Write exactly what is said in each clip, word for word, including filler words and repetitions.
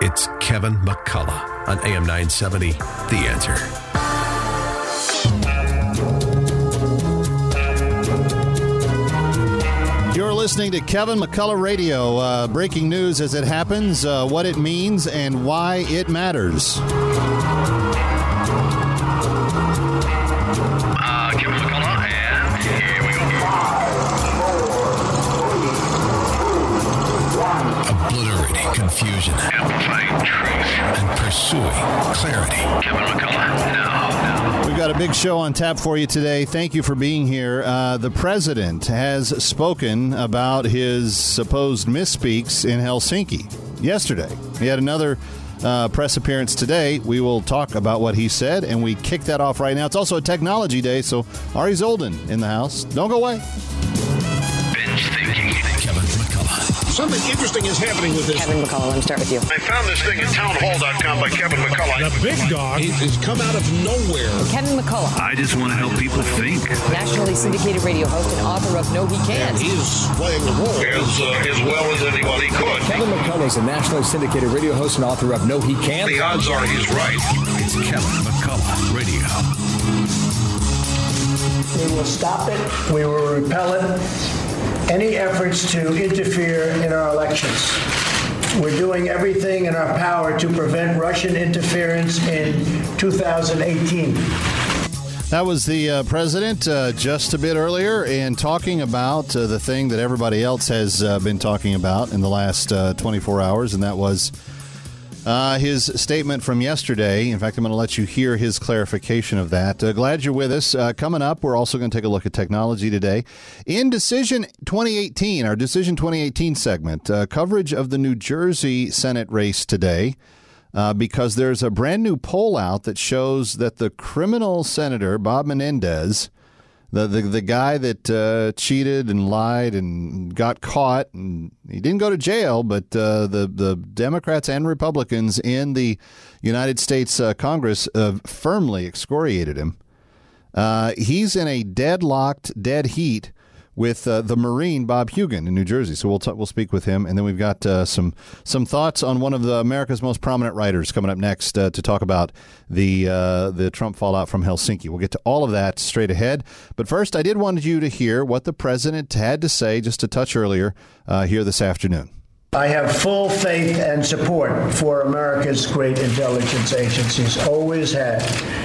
It's Kevin McCullough on A M nine seventy, The Answer. You're listening to Kevin McCullough Radio. Uh, breaking news as it happens, uh, what it means, and why it matters. Uh, Kevin McCullough, and here we go. Obliterating confusion. Amplifying truth. And pursuing clarity. Kevin McCullough, now, now. We've got a big show on tap for you today. Thank you for being here. Uh, the president has spoken about his supposed misspeaks in Helsinki yesterday. He had another uh, press appearance today. We will talk about what he said, and we kick that off right now. It's also a technology day, so Ari Zoldan in the house. Don't go away. Binge thinking. Kevin McCullough. Something interesting is happening with this. Kevin McCullough, let me start with you. I found this thing at townhall dot com by Kevin McCullough. The big dog has come out of nowhere. Kevin McCullough, I just want to help people think. nationally syndicated radio host and author of No He Can't. He is playing the role as, uh, as well as anybody could. Kevin McCullough is a nationally syndicated radio host and author of No He Can't. The odds are he's right. It's Kevin McCullough Radio. We will stop it. We will repel it. Any efforts to interfere in our elections. We're doing everything in our power to prevent Russian interference in two thousand eighteen. That was the uh, president uh, just a bit earlier and talking about uh, the thing that everybody else has uh, been talking about in the last uh, twenty-four hours, and that was Uh, his statement from yesterday. In fact, I'm going to let you hear his clarification of that. Uh, glad you're with us. Uh, coming up, we're also going to take a look at technology today. In Decision twenty eighteen, our Decision twenty eighteen segment, uh, coverage of the New Jersey Senate race today, uh, because there's a brand new poll out that shows that the criminal senator, Bob Menendez, The, the the guy that uh, cheated and lied and got caught, and he didn't go to jail, but uh, the, the Democrats and Republicans in the United States uh, Congress uh, firmly excoriated him. Uh, he's in a deadlocked, dead heat with uh, the Marine Bob Hugin in New Jersey. So we'll t- we'll speak with him, and then we've got uh, some some thoughts on one of the America's most prominent writers coming up next uh, to talk about the uh, the Trump fallout from Helsinki. We'll get to all of that straight ahead. But first, I did want you to hear what the president had to say just a touch earlier uh, here this afternoon. I have full faith and support for America's great intelligence agencies, always had.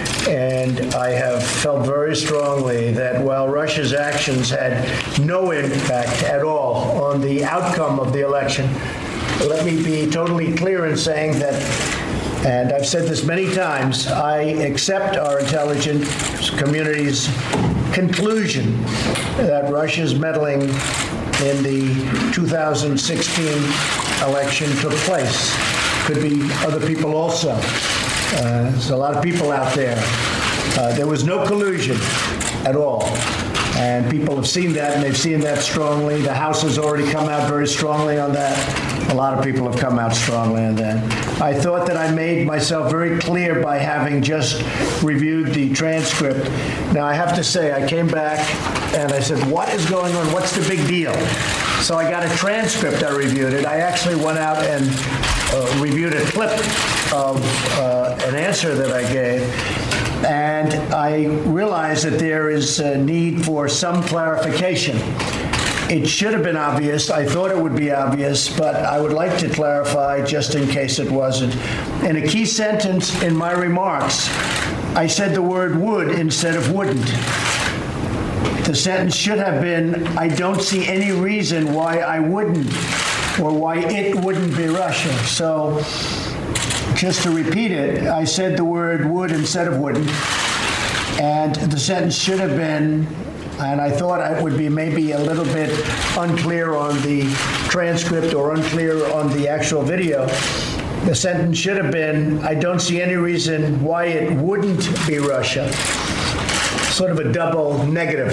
And I have felt very strongly that while Russia's actions had no impact at all on the outcome of the election, let me be totally clear in saying that, and I've said this many times, I accept our intelligence community's conclusion that Russia's meddling in the two thousand sixteen election took place. Could be other people also. Uh, there's a lot of people out there. Uh, there was no collusion at all. And people have seen that, and they've seen that strongly. The House has already come out very strongly on that. A lot of people have come out strongly on that. I thought that I made myself very clear by having just reviewed the transcript. Now, I have to say, I came back and I said, what is going on? What's the big deal? So I got a transcript. I reviewed it. I actually went out and uh, reviewed a clip of uh, an answer that I gave. And I realized that there is a need for some clarification. It should have been obvious. I thought it would be obvious, but I would like to clarify just in case it wasn't. In a key sentence in my remarks, I said the word would instead of wouldn't. The sentence should have been, I don't see any reason why I wouldn't, or why it wouldn't be Russia. So just to repeat it, I said the word would instead of wouldn't. And the sentence should have been, and I thought it would be maybe a little bit unclear on the transcript or unclear on the actual video. The sentence should have been, I don't see any reason why it wouldn't be Russia. Sort of a double negative.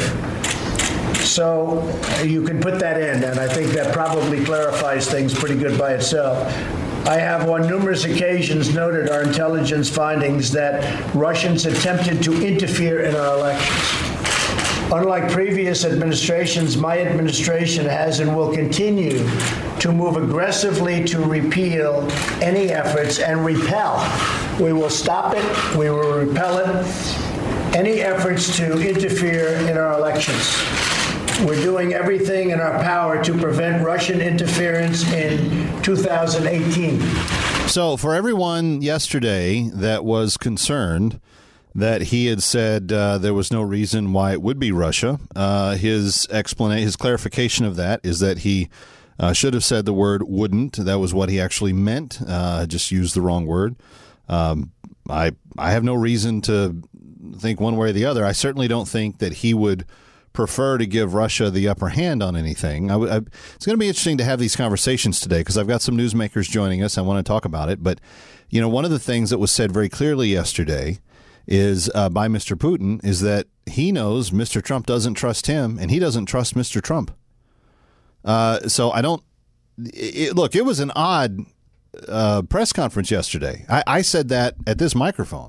So you can put that in, and I think that probably clarifies things pretty good by itself. I have on numerous occasions noted our intelligence findings that Russians attempted to interfere in our elections. Unlike previous administrations, my administration has and will continue to move aggressively to repeal any efforts and repel. We will stop it. We will repel it. Any efforts to interfere in our elections. We're doing everything in our power to prevent Russian interference in two thousand eighteen. So for everyone yesterday that was concerned that he had said uh, there was no reason why it would be Russia, uh, his explanation, his clarification of that is that he uh, should have said the word wouldn't. That was what he actually meant. Uh, just used the wrong word. Um, I I have no reason to think one way or the other. I certainly don't think that he would prefer to give Russia the upper hand on anything. I, I, it's going to be interesting to have these conversations today because I've got some newsmakers joining us. I want to talk about it. But, you know, one of the things that was said very clearly yesterday is uh, by Mister Putin is that he knows Mister Trump doesn't trust him and he doesn't trust Mister Trump. Uh, so I don't it, look, it was an odd uh, press conference yesterday. I, I said that at this microphone.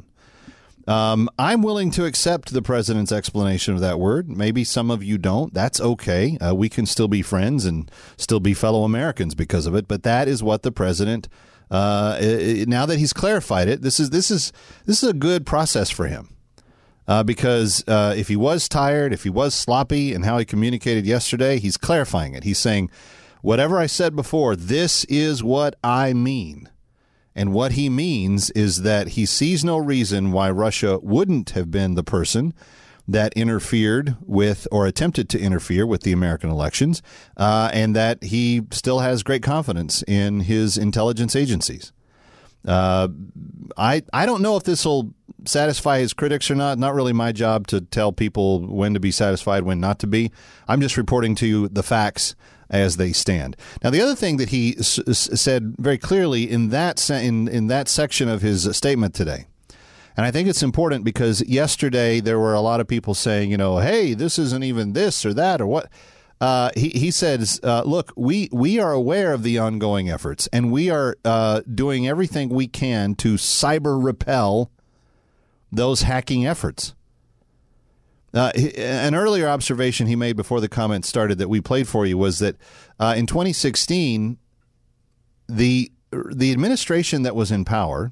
Um, I'm willing to accept the president's explanation of that word. Maybe some of you don't. That's okay. Uh, we can still be friends and still be fellow Americans because of it. But that is what the president, uh, now that he's clarified it, this is this is this is a good process for him. Uh, because uh, if he was tired, if he was sloppy in how he communicated yesterday, he's clarifying it. He's saying, whatever I said before, this is what I mean. And what he means is that he sees no reason why Russia wouldn't have been the person that interfered with or attempted to interfere with the American elections, uh, and that he still has great confidence in his intelligence agencies. Uh, I I don't know if this will satisfy his critics or not. Not really my job to tell people when to be satisfied, when not to be. I'm just reporting to you the facts as they stand. Now, the other thing that he s- s- said very clearly in that se- in in that section of his statement today, and I think it's important because yesterday there were a lot of people saying, you know, hey, this isn't even this or that or what. Uh, he he says, uh, look, we we are aware of the ongoing efforts, and we are uh, doing everything we can to cyber repel those hacking efforts. Uh, an earlier observation he made before the comments started that we played for you was that uh, in twenty sixteen, the the administration that was in power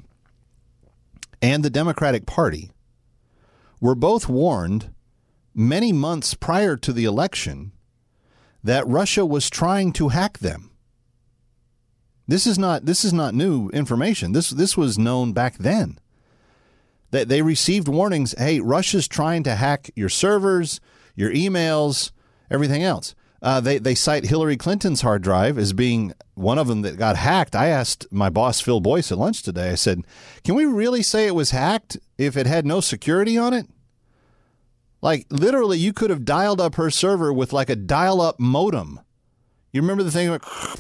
and the Democratic Party were both warned many months prior to the election that Russia was trying to hack them. This is not this is not new information. This this was known back then. They they received warnings, hey, Russia's trying to hack your servers, your emails, everything else. Uh, they, they cite Hillary Clinton's hard drive as being one of them that got hacked. I asked my boss, Phil Boyce, at lunch today, I said, can we really say it was hacked if it had no security on it? Like, literally, you could have dialed up her server with like a dial-up modem. You remember the thing?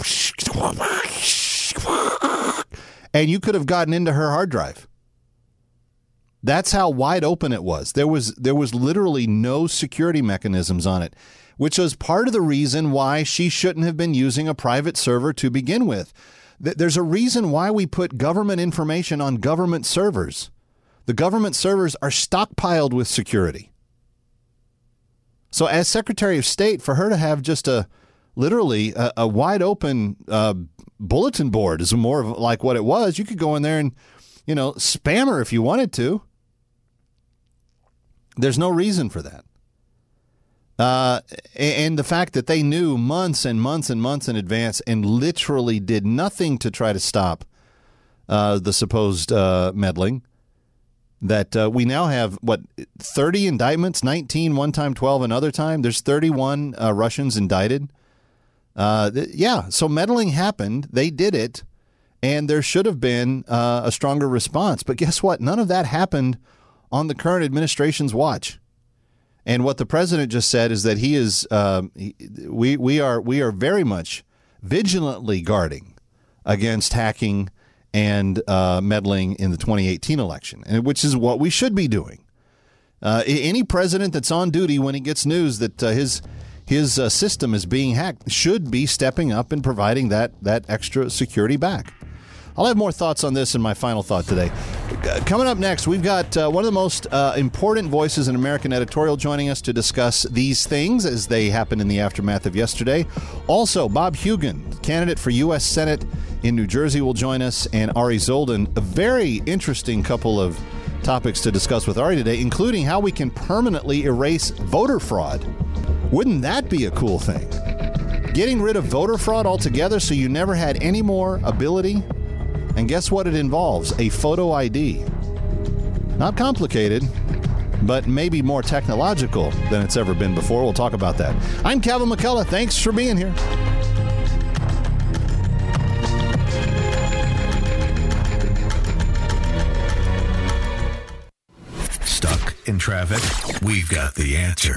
And you could have gotten into her hard drive. That's how wide open it was. There was there was literally no security mechanisms on it, which was part of the reason why she shouldn't have been using a private server to begin with. There's a reason why we put government information on government servers. The government servers are stockpiled with security. So as Secretary of State, for her to have just a literally a, a wide open uh, bulletin board is more of like what it was. You could go in there and, you know, spam her if you wanted to. There's no reason for that. Uh, and the fact that they knew months and months and months in advance and literally did nothing to try to stop uh, the supposed uh, meddling, that uh, we now have, what, thirty indictments, nineteen one time, twelve another time. There's thirty-one uh, Russians indicted. Uh, th- yeah, so meddling happened. They did it, and there should have been uh, a stronger response. But guess what? None of that happened on the current administration's watch. And what the president just said is that he is uh, he, we we are we are very much vigilantly guarding against hacking and uh, meddling in the twenty eighteen election, and which is what we should be doing. Uh, any president that's on duty when he gets news that uh, his his uh, system is being hacked should be stepping up and providing that that extra security back. I'll have more thoughts on this in my final thought today. Uh, coming up next, we've got uh, one of the most uh, important voices in American editorial joining us to discuss these things as they happened in the aftermath of yesterday. Also, Bob Hugin, candidate for U S Senate in New Jersey, will join us, and Ari Zoldan. A very interesting couple of topics to discuss with Ari today, including how we can permanently erase voter fraud. Wouldn't that be a cool thing? Getting rid of voter fraud altogether so you never had any more ability. And guess what it involves? A photo I D. Not complicated, but maybe more technological than it's ever been before. We'll talk about that. I'm Kevin McCullough. Thanks for being here. Stuck in traffic? We've got the answer.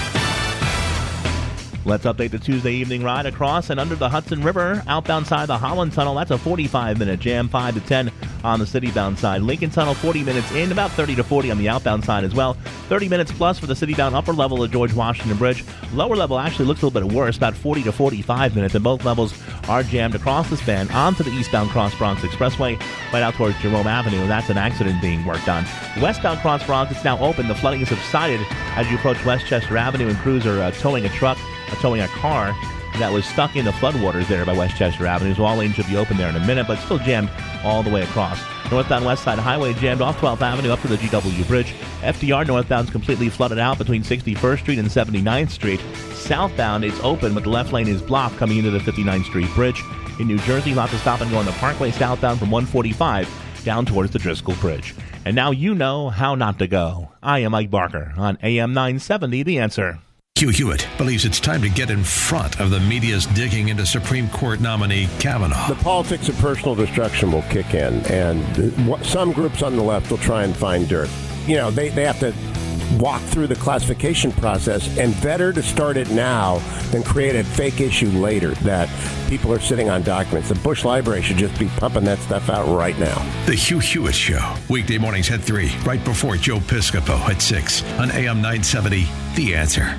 Let's update the Tuesday evening ride across and under the Hudson River. Outbound side of the Holland Tunnel, that's a forty-five minute jam, five to ten on the citybound side. Lincoln Tunnel, forty minutes in, about thirty to forty on the outbound side as well. thirty minutes plus for the citybound upper level of George Washington Bridge. Lower level actually looks a little bit worse, about forty to forty-five minutes, and both levels are jammed across the span onto the eastbound Cross Bronx Expressway right out towards Jerome Avenue, and that's an accident being worked on. Westbound Cross Bronx, it's now open. The flooding has subsided as you approach Westchester Avenue, and crews are uh, towing a truck. towing a car that was stuck in the floodwaters there by Westchester Avenue. So all lanes should be open there in a minute, but still jammed all the way across. Northbound West Side Highway jammed off twelfth Avenue up to the G W Bridge. F D R northbound is completely flooded out between sixty-first Street and seventy-ninth Street. Southbound, it's open, but the left lane is blocked coming into the fifty-ninth Street Bridge. In New Jersey, lots of stop and go on the Parkway southbound from one forty-five down towards the Driscoll Bridge. And now you know how not to go. I am Mike Barker on A M nine seventy, The Answer. Hugh Hewitt believes it's time to get in front of the media's digging into Supreme Court nominee Kavanaugh. The politics of personal destruction will kick in, and some groups on the left will try and find dirt. You know, they, they have to walk through the classification process, and better to start it now than create a fake issue later that people are sitting on documents. The Bush Library should just be pumping that stuff out right now. The Hugh Hewitt Show, weekday mornings at three, right before Joe Piscopo at six on A M nine seventy, The Answer.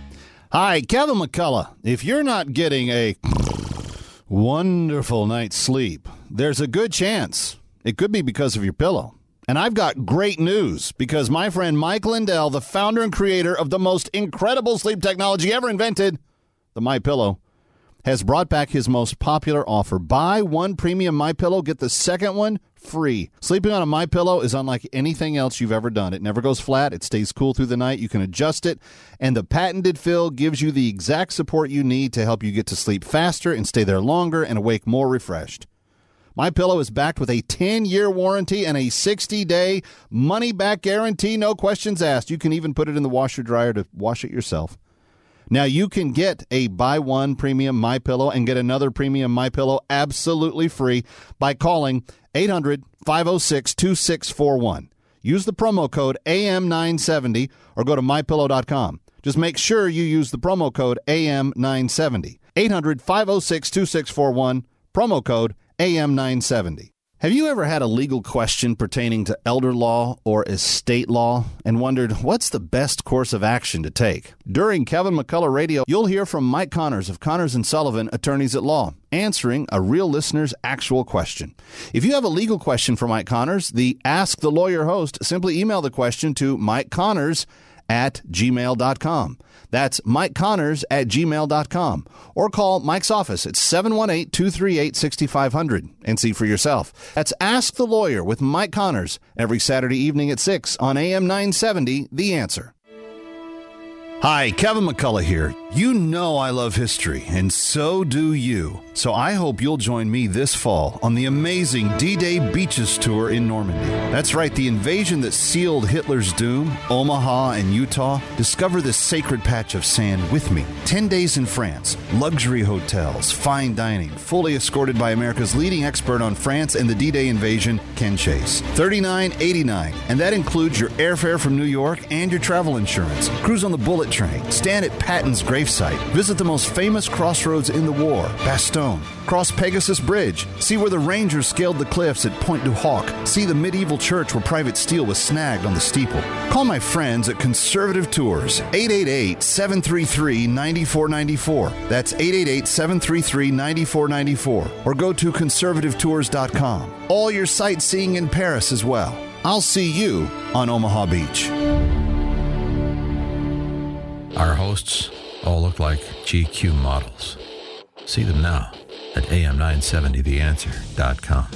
Hi, Kevin McCullough. If you're not getting a wonderful night's sleep, there's a good chance it could be because of your pillow. And I've got great news, because my friend Mike Lindell, the founder and creator of the most incredible sleep technology ever invented, the MyPillow, has brought back his most popular offer. Buy one premium MyPillow, get the second one free. Sleeping on a MyPillow is unlike anything else you've ever done. It never goes flat. It stays cool through the night. You can adjust it. And the patented fill gives you the exact support you need to help you get to sleep faster and stay there longer and awake more refreshed. MyPillow is backed with a ten-year warranty and a sixty-day money-back guarantee. No questions asked. You can even put it in the washer dryer to wash it yourself. Now, you can get a buy one premium MyPillow and get another premium MyPillow absolutely free by calling eight hundred, five oh six, two six four one. Use the promo code A M nine seventy or go to my pillow dot com. Just make sure you use the promo code A M nine seventy. eight hundred, five oh six, two six four one, promo code A M nine seventy. Have you ever had a legal question pertaining to elder law or estate law and wondered what's the best course of action to take? During Kevin McCullough Radio, you'll hear from Mike Connors of Connors and Sullivan, Attorneys at Law, answering a real listener's actual question. If you have a legal question for Mike Connors, the Ask the Lawyer host, simply email the question to Mike Connors at gmail dot com. That's Mike Connors at gmail dot com. Or call Mike's office at seven one eight, two three eight, six five zero zero and see for yourself. That's Ask the Lawyer with Mike Connors every Saturday evening at six on A M nine seventy, The Answer. Hi, Kevin McCullough here. You know I love history, and so do you. So I hope you'll join me this fall on the amazing D-Day Beaches Tour in Normandy. That's right, the invasion that sealed Hitler's doom, Omaha and Utah. Discover this sacred patch of sand with me. Ten days in France, luxury hotels, fine dining, fully escorted by America's leading expert on France and the D-Day invasion, Ken Chase. thirty-nine eighty-nine, and that includes your airfare from New York and your travel insurance. Cruise on the Bullet bullet train, stand at Patton's gravesite, visit the most famous crossroads in the war, Bastogne, cross Pegasus Bridge, see where the Rangers scaled the cliffs at Pointe du Hoc, see the medieval church where Private Steele was snagged on the steeple. Call my friends at Conservative Tours, eight eight eight, seven three three, nine four nine four. That's eight eight eight, seven three three, nine four nine four. Or go to conservative tours dot com. All your sightseeing in Paris as well. I'll see you on Omaha Beach. Our hosts all look like G Q models. See them now at A M nine seventy the answer dot com.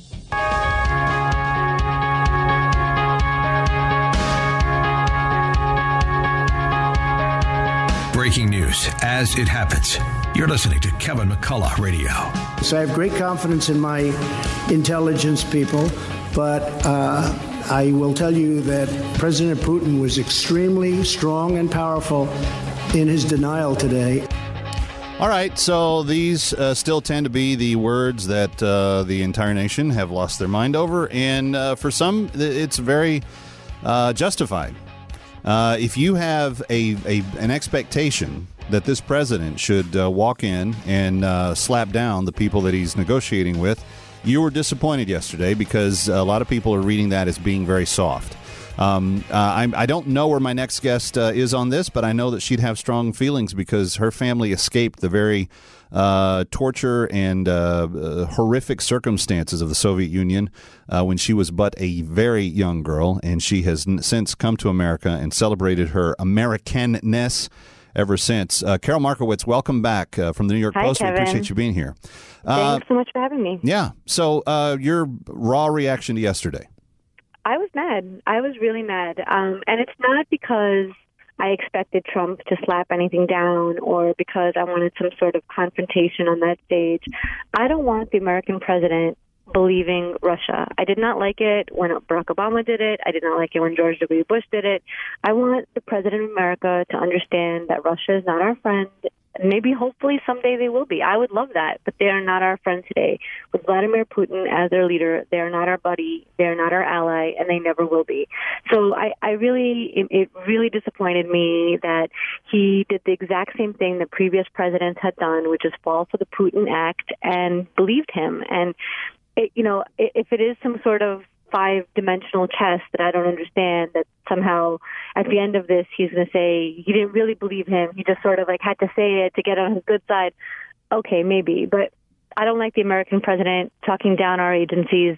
Breaking news as it happens. You're listening to Kevin McCullough Radio. So I have great confidence in my intelligence people, but uh, I will tell you that President Putin was extremely strong and powerful in his denial today. All right, so these uh, still tend to be the words that uh, the entire nation have lost their mind over, and uh, for some, it's very uh, justified. Uh, if you have a, a an expectation that this president should uh, walk in and uh, slap down the people that he's negotiating with, you were disappointed yesterday because a lot of people are reading that as being very soft. Um, uh, I, I don't know where my next guest uh, is on this, but I know that she'd have strong feelings because her family escaped the very uh, torture and uh, uh, horrific circumstances of the Soviet Union uh, when she was but a very young girl, and she has n- since come to America and celebrated her Americanness ever since. Uh, Carol Markowitz, welcome back uh, from the New York Hi, Post. Kevin. We appreciate you being here. Uh, Thanks so much for having me. Yeah. So uh, your raw reaction to yesterday. I was mad. I was really mad. Um, and it's not because I expected Trump to slap anything down or because I wanted some sort of confrontation on that stage. I don't want the American president believing Russia. I did not like it when Barack Obama did it. I did not like it when George W. Bush did it. I want the president of America to understand that Russia is not our friend. Maybe, hopefully, someday they will be. I would love that, but they are not our friend today. With Vladimir Putin as their leader, they are not our buddy, they are not our ally, and they never will be. So I, I really, it, it really disappointed me that he did the exact same thing that previous presidents had done, which is fall for the Putin Act and believed him. And, it, you know, if it is some sort of five-dimensional chess that I don't understand, that somehow at the end of this he's going to say he didn't really believe him, he just sort of like had to say it to get on his good side. Okay, maybe, but I don't like the American president talking down our agencies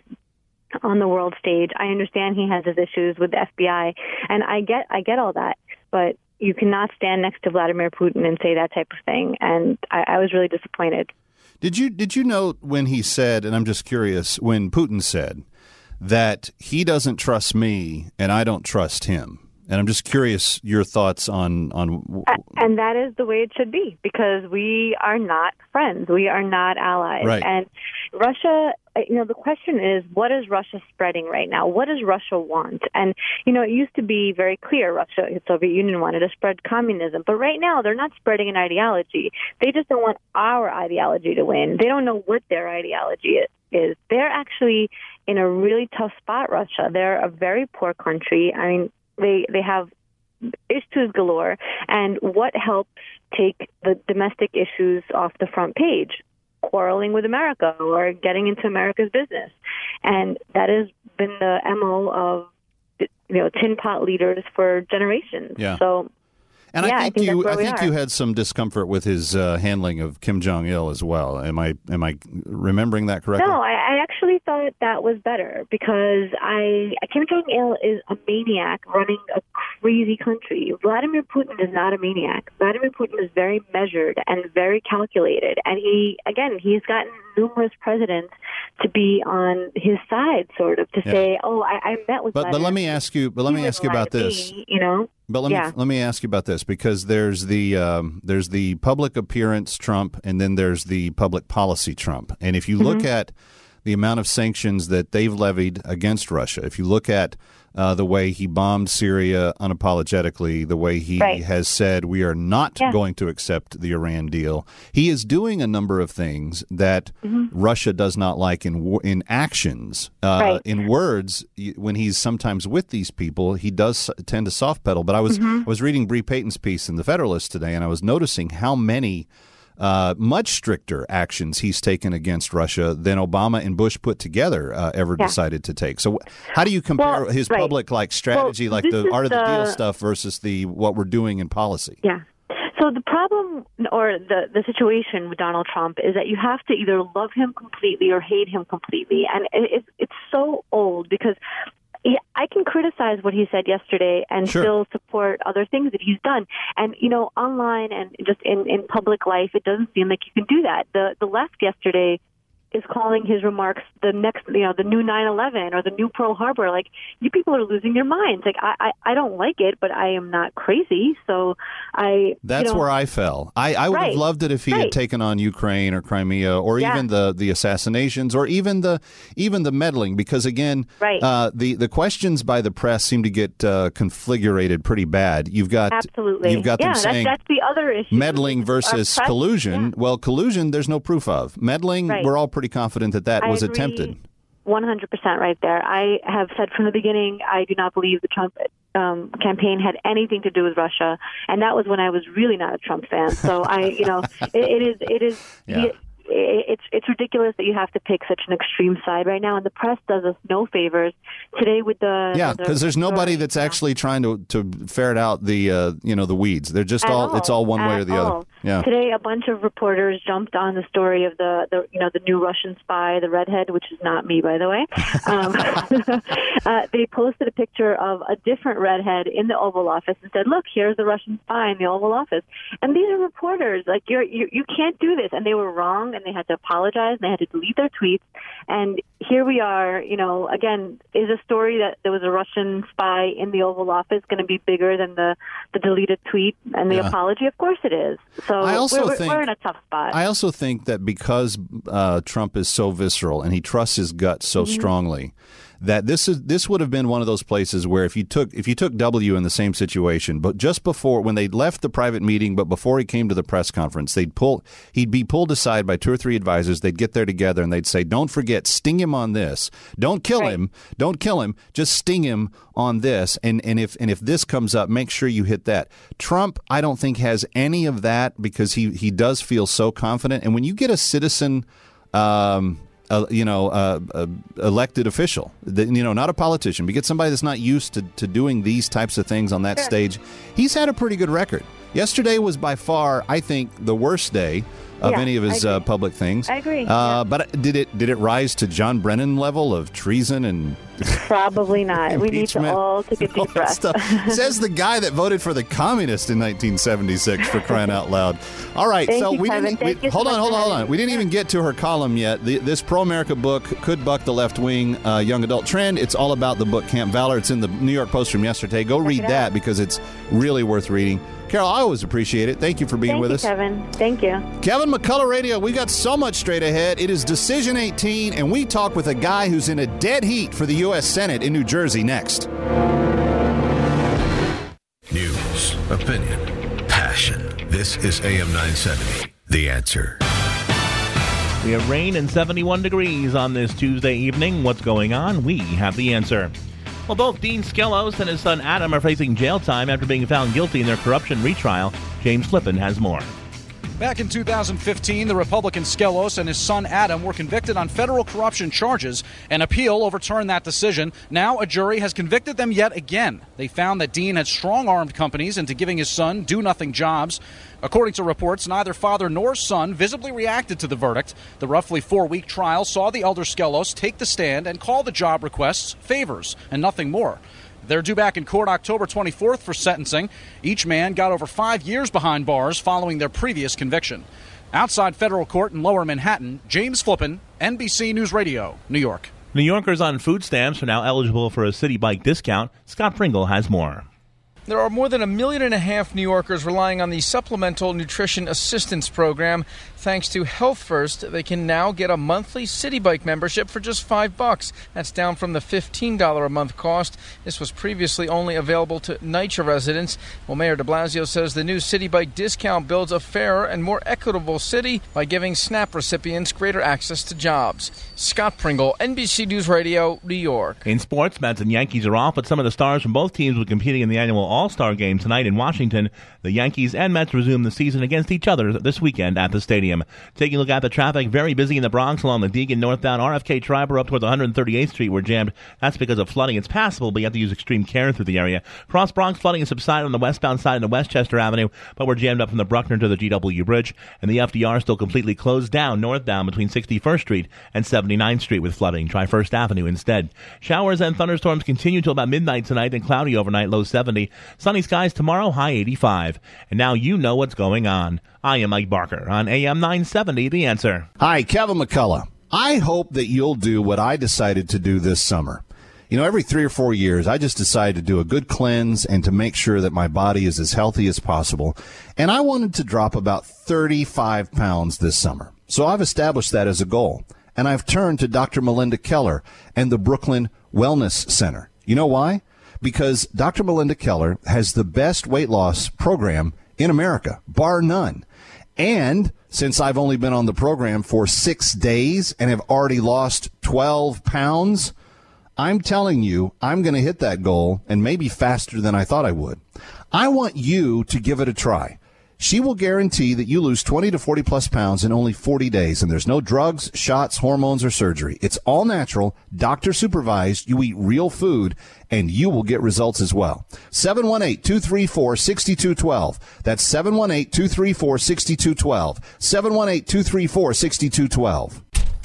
on the world stage. I understand he has his issues with the F B I, and I get I get all that, but you cannot stand next to Vladimir Putin and say that type of thing, and I, I was really disappointed. Did you did you note when he said, and I'm just curious, when Putin said that he doesn't trust me and I don't trust him? And I'm just curious your thoughts on on. And that is the way it should be, because we are not friends, we are not allies, right. And Russia. You know, the question is, what is Russia spreading right now? What does Russia want? And, you know, it used to be very clear Russia, the Soviet Union wanted to spread communism. But right now, they're not spreading an ideology. They just don't want our ideology to win. They don't know what their ideology is. They're actually in a really tough spot, Russia. They're a very poor country. I mean, they, they have issues galore. And what helps take the domestic issues off the front page? Quarreling with America or getting into America's business. And that has been the M O of, you know, tin pot leaders for generations. Yeah. So, and yeah, I think, I think you, that's I where think we you are. had some discomfort with his uh, handling of Kim Jong-il as well. Am I am I remembering that correctly? No, I, I actually thought that was better because I Kim Jong-il is a maniac running a crazy country. Vladimir Putin is not a maniac. Vladimir Putin is very measured and very calculated. And he, again, he's gotten numerous presidents to be on his side, sort of, to Yeah. say, oh, I, I met with But but Vladimir let me ask you. But let He me wouldn't ask you lie about to this. me, you know. But let Yeah. me let me ask you about this, because there's the um, there's the public appearance Trump, and then there's the public policy Trump. And if you look Mhm. at the amount of sanctions that they've levied against Russia. If you look at uh, the way he bombed Syria unapologetically, the way he right. has said we are not yeah. going to accept the Iran deal, he is doing a number of things that mm-hmm. Russia does not like in in actions. Uh, right. In words, when he's sometimes with these people, he does tend to soft pedal. But I was mm-hmm. I was reading Bree Payton's piece in The Federalist today, and I was noticing how many Uh, much stricter actions he's taken against Russia than Obama and Bush put together uh, ever yeah. decided to take. So how do you compare well, his right. public like strategy, well, like the art of the, the deal the, stuff versus the what we're doing in policy? Yeah. So the problem or the, the situation with Donald Trump is that you have to either love him completely or hate him completely. And it, it's, it's so old because Yeah, I can criticize what he said yesterday and sure. still support other things that he's done. And, you know, online and just in, in public life, it doesn't seem like you can do that. The the left yesterday is calling his remarks the next, you know, the new nine eleven or the new Pearl Harbor. Like, you people are losing your minds. Like, I, I, I don't like it, but I am not crazy. So I. That's you know, where I fell. I, I would right, have loved it if he right. had taken on Ukraine or Crimea or yeah. even the, the assassinations or even the even the meddling, because again, right. uh, the the questions by the press seem to get uh, configurated pretty bad. You've got absolutely you've got yeah, them that's, saying that's the other issue. Meddling versus press, collusion. Yeah. Well, collusion, there's no proof of. Meddling, right. we're all pretty confident that that I was agree. attempted. one hundred percent right there. I have said from the beginning, I do not believe the Trump um, campaign had anything to do with Russia, and that was when I was really not a Trump fan. So I, you know, it, it is, it is, yeah. it, it's it's ridiculous that you have to pick such an extreme side right now, and the press does us no favors today with the yeah, because the, there's nobody that's yeah. actually trying to, to ferret out the uh, you know the weeds. They're just all, all it's all one way or the all. other. Yeah. Today, a bunch of reporters jumped on the story of the, the you know the new Russian spy, the redhead, which is not me, by the way. Um, uh, they posted a picture of a different redhead in the Oval Office and said, "Look, here's the Russian spy in the Oval Office." And these are reporters. Like, you're you you can't do this, and they were wrong, and they had to apologize. And they had to delete their tweets. And here we are, you know, again, is a story that there was a Russian spy in the Oval Office going to be bigger than the, the deleted tweet and the yeah. apology? Of course it is. So I also we're, think, we're in a tough spot. I also think that because uh, Trump is so visceral and he trusts his gut so mm-hmm. strongly, that this is this would have been one of those places where if you took if you took W in the same situation, but just before when they left the private meeting, but before he came to the press conference, they'd pull he'd be pulled aside by two or three advisors. They'd get there together and they'd say, "Don't forget, sting him on this. Don't kill right. him. Don't kill him. Just sting him on this. And and if and if this comes up, make sure you hit that." Trump, I don't think, has any of that because he he does feel so confident. And when you get a citizen. Um, Uh, you know, uh, uh, elected official, the, you know, not a politician, but get somebody that's not used to, to doing these types of things on that sure. stage. He's had a pretty good record. Yesterday was by far, I think, the worst day of yeah, any of his uh, public things. I agree. Uh, yeah. But did it did it rise to John Brennan level of treason and probably not? We need to all take a deep breath. Says the guy that voted for the communists in nineteen seventy-six, for crying out loud. All right, Thank so you, we Kevin. didn't. We, hold on, hold on, hold on. We didn't even get to her column yet. The, this pro-America book could buck the left-wing uh, young adult trend. It's all about the book Camp Valor. It's in the New York Post from yesterday. Go Check read that out. Because it's really worth reading. Carol, I always appreciate it. Thank you for being Thank with you, us. Kevin. Thank you. Kevin McCullough Radio, we got so much straight ahead. It is Decision eighteen, and we talk with a guy who's in a dead heat for the U S Senate in New Jersey next. News, opinion, passion. This is A M nine seventy, The Answer. We have rain and seventy-one degrees on this Tuesday evening. What's going on? We have the answer. Well, both Dean Skelos and his son Adam are facing jail time after being found guilty in their corruption retrial. James Flippin has more. Back in two thousand fifteen, the Republican Skelos and his son Adam were convicted on federal corruption charges. An appeal overturned that decision. Now a jury has convicted them yet again. They found that Dean had strong-armed companies into giving his son do-nothing jobs. According to reports, neither father nor son visibly reacted to the verdict. The roughly four-week trial saw the elder Skelos take the stand and call the job requests favors and nothing more. They're due back in court October twenty-fourth for sentencing. Each man got over five years behind bars following their previous conviction. Outside federal court in Lower Manhattan, James Flippin, N B C News Radio, New York. New Yorkers on food stamps are now eligible for a City Bike discount. Scott Pringle has more. There are more than a million and a half New Yorkers relying on the Supplemental Nutrition Assistance Program. Thanks to Health First, they can now get a monthly City Bike membership for just five bucks. That's down from the fifteen dollars a month cost. This was previously only available to NYCHA residents. Well, Mayor de Blasio says the new City Bike discount builds a fairer and more equitable city by giving SNAP recipients greater access to jobs. Scott Pringle, N B C News Radio, New York. In sports, Mets and Yankees are off, but some of the stars from both teams will be competing in the annual All-Star Game tonight in Washington. The Yankees and Mets resume the season against each other this weekend at the stadium. Taking a look at the traffic, very busy in the Bronx along the Deegan northbound. R F K Triber up towards one hundred thirty-eighth Street were jammed. That's because of flooding. It's passable, but you have to use extreme care through the area. Cross Bronx flooding has subsided on the westbound side into Westchester Avenue, but we're jammed up from the Bruckner to the G W Bridge, and the F D R still completely closed down northbound between sixty-first Street and seventy-ninth Street with flooding. Try First Avenue instead. Showers and thunderstorms continue till about midnight tonight, then cloudy overnight, low seventy. Sunny skies tomorrow, high eighty-five. And now you know what's going on. I am Mike Barker on A M nine seventy, The Answer. Hi, Kevin McCullough. I hope that you'll do what I decided to do this summer. You know, every three or four years, I just decided to do a good cleanse and to make sure that my body is as healthy as possible. And I wanted to drop about thirty-five pounds this summer. So I've established that as a goal. And I've turned to Doctor Melinda Keller and the Brooklyn Wellness Center. You know why? Because Doctor Melinda Keller has the best weight loss program in America, bar none. And since I've only been on the program for six days and have already lost twelve pounds, I'm telling you, I'm going to hit that goal and maybe faster than I thought I would. I want you to give it a try. She will guarantee that you lose twenty to forty plus pounds in only forty days, and there's no drugs, shots, hormones, or surgery. It's all natural, doctor supervised. You eat real food, and you will get results as well. seven one eight, two three four, six two one two. That's seven one eight, two three four, six two one two. seven one eight, two three four, six two one two.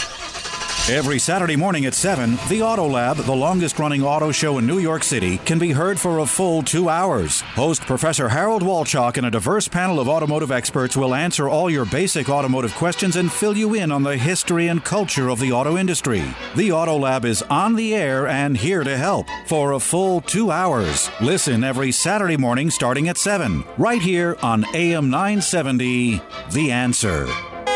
Every Saturday morning at seven, the Auto Lab, the longest-running auto show in New York City, can be heard for a full two hours. Host Professor Harold Walchuk and a diverse panel of automotive experts will answer all your basic automotive questions and fill you in on the history and culture of the auto industry. The Auto Lab is on the air and here to help for a full two hours. Listen every Saturday morning starting at seven, right here on A M nine seventy, The Answer.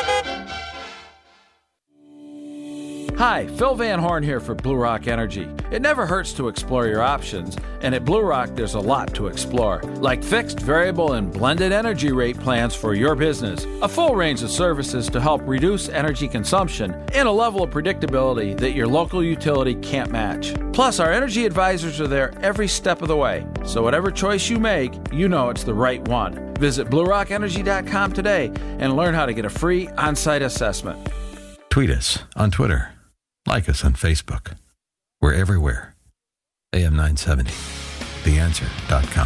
Hi, Phil Van Horn here for Blue Rock Energy. It never hurts to explore your options, and at Blue Rock there's a lot to explore, like fixed, variable, and blended energy rate plans for your business, a full range of services to help reduce energy consumption, and a level of predictability that your local utility can't match. Plus, our energy advisors are there every step of the way, so whatever choice you make, you know it's the right one. Visit blue rock energy dot com today and learn how to get a free on-site assessment. Tweet us on Twitter. Like us on Facebook. We're everywhere. A M nine seventy, the answer dot com.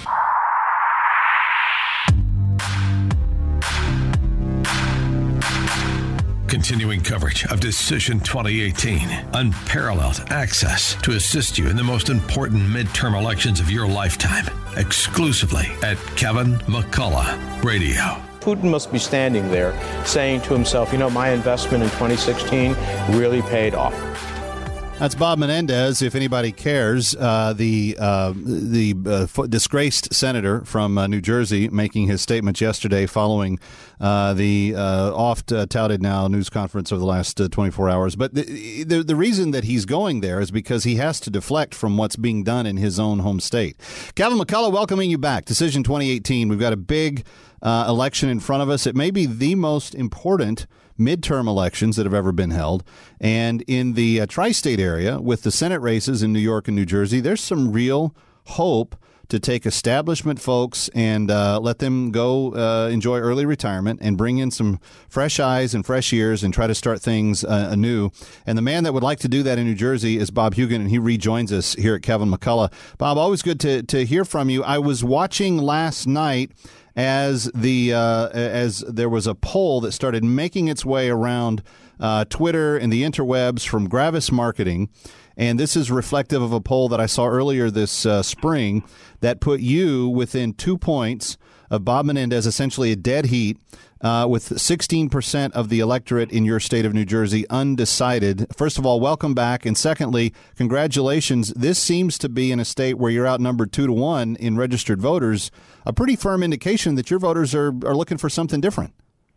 Continuing coverage of Decision twenty eighteen. Unparalleled access to assist you in the most important midterm elections of your lifetime. Exclusively at Kevin McCullough Radio. Putin must be standing there saying to himself, you know, my investment in twenty sixteen really paid off. That's Bob Menendez, if anybody cares, uh, the uh, the uh, f- disgraced senator from uh, New Jersey making his statements yesterday following uh, the uh, oft-touted now news conference over the last uh, twenty-four hours. But the, the the reason that he's going there is because he has to deflect from what's being done in his own home state. Kevin McCullough, welcoming you back. Decision twenty eighteen. We've got a big uh, election in front of us. It may be the most important midterm elections that have ever been held. And in the uh, tri-state area with the Senate races in New York and New Jersey, there's some real hope to take establishment folks and uh, let them go uh, enjoy early retirement and bring in some fresh eyes and fresh ears and try to start things uh, anew. And the man that would like to do that in New Jersey is Bob Hugin, and he rejoins us here at Kevin McCullough. Bob, always good to, to hear from you. I was watching last night as the uh, as there was a poll that started making its way around uh, Twitter and the interwebs from Gravis Marketing. And this is reflective of a poll that I saw earlier this uh, spring that put you within two points of Bob Menendez, essentially a dead heat, uh, with sixteen percent of the electorate in your state of New Jersey undecided. First of all, welcome back. And secondly, congratulations. This seems to be in a state where you're outnumbered two to one in registered voters, a pretty firm indication that your voters are, are looking for something different.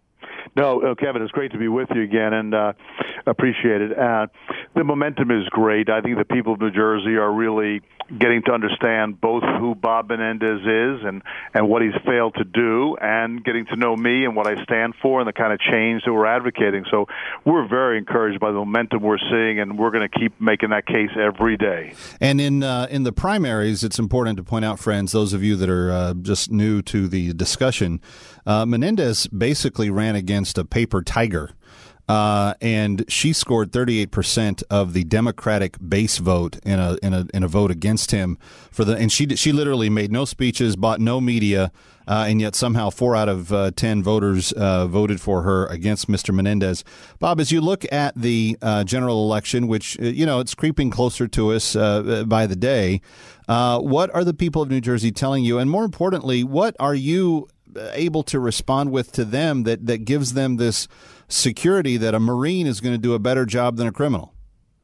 No, uh, Kevin, it's great to be with you again, and uh, appreciate it. Uh, the momentum is great. I think the people of New Jersey are really getting to understand both who Bob Menendez is and, and what he's failed to do, and getting to know me and what I stand for and the kind of change that we're advocating. So we're very encouraged by the momentum we're seeing, and we're going to keep making that case every day. And in uh, in the primaries, it's important to point out, friends, those of you that are uh, just new to the discussion, uh, Menendez basically ran against a paper tiger. Uh, and she scored thirty-eight percent of the Democratic base vote in a in a in a vote against him for the and she she literally made no speeches, bought no media, uh, and yet somehow four out of uh, ten voters uh, voted for her against Mister Menendez. Bob, as you look at the uh, general election, which uh, you know it's creeping closer to us uh, by the day, uh, what are the people of New Jersey telling you, and more importantly, what are you able to respond with to them that that gives them this security that a Marine is going to do a better job than a criminal?